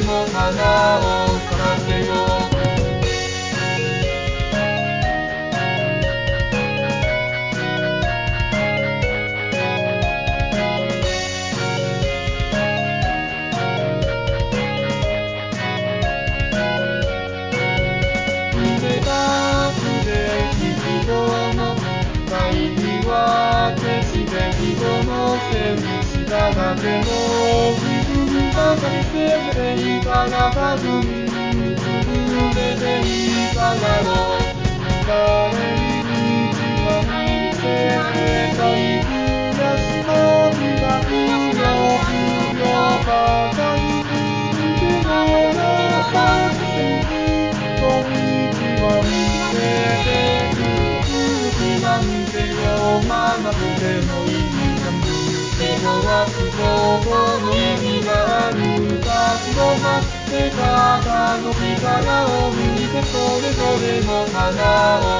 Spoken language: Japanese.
も花を咲かせよう。だけど自分ばかりせずにいいから多分潰れていいからよ。帰り道は見せてたい暮らしの自宅よ不良ばかり見てもらさずに小道は見せてく空気なんて読まなくてもいい。弱くどこの意味があるか広がってたの力を抜いてそれぞれの花を